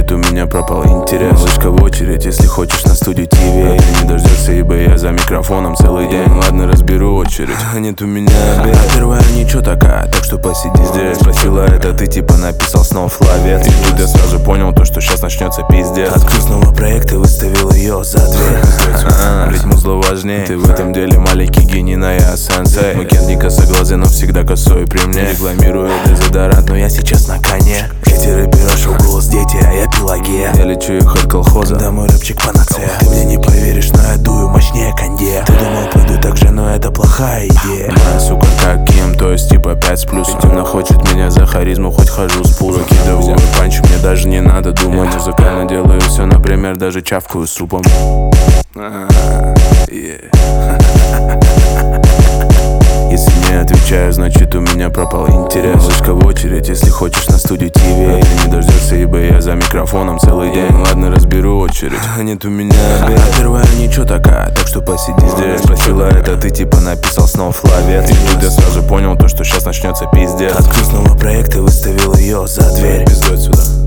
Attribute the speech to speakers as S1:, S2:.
S1: значит у меня пропал интерес. Малышка в очередь, если хочешь на студию ТВ. Ты не дождешься, ибо я за микрофоном целый день. Ладно, разберу очередь, нет у меня обед. А первая ничего такая, так что посиди здесь. Спросила это ты, типа написал снова словец. И тут я сразу понял то, что сейчас начнется пиздец. Открыл снова проект и выставил ее за дверь. Ведь музло важнее, ты в этом деле маленький гений, но я сенсей. Макет не косоглазый, но всегда косой при мне. Рекламирую дезодорант, но я сейчас на коне. Эти рэперы шоу голос дети, а я Пелагея. Я лечу их от колхоза, да мой рэпчик панацея. Ты мне не поверишь, но я дую мощнее конье. Ты думал, пойду так же, но это плохая идея. Моя сука как Ким, то есть типа 5 с плюсом. Темно хочет меня за харизму, хоть хожу с пура. Кидываю панч, мне даже не надо думать. Музыкально делаю все, например, даже чавкаю супом. Если не отвечаю, значит у меня пропал интерес. Малышка в очередь, если хочешь на студию ТВ. Ты не дождешься, ибо я за микрофоном целый день. Ладно, разберу очередь, нет у меня обед. А первая ничего такая, так что посиди здесь. Спросила это ты, типа написал снова словец. И тут я сразу понял то, что сейчас начнется пиздец. Открыл снова проект и выставил ее за дверь. Пиздой сюда.